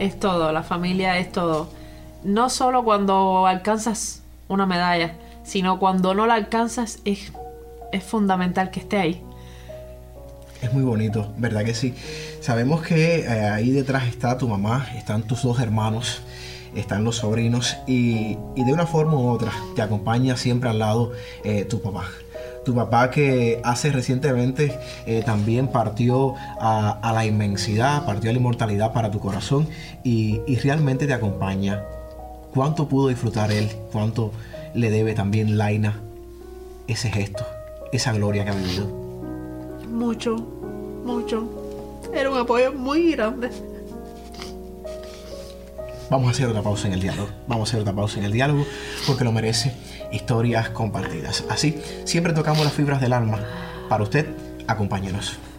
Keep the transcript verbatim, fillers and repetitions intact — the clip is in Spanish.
es todo, la familia es todo. No solo cuando alcanzas una medalla, sino cuando no la alcanzas es, es fundamental que esté ahí. Es muy bonito, ¿verdad que sí? Sabemos que eh, ahí detrás está tu mamá, están tus dos hermanos, están los sobrinos y, y de una forma u otra te acompaña siempre al lado eh, tu papá. Tu papá que hace recientemente eh, también partió a, a la inmensidad, partió a la inmortalidad para tu corazón y, y realmente te acompaña. ¿Cuánto pudo disfrutar él? ¿Cuánto le debe también Laina ese gesto, esa gloria que ha vivido? Mucho, mucho. Era un apoyo muy grande. Vamos a hacer otra pausa en el diálogo. Vamos a hacer otra pausa en el diálogo porque lo merece. Historias compartidas. Así, siempre tocamos las fibras del alma. Para usted, acompáñenos.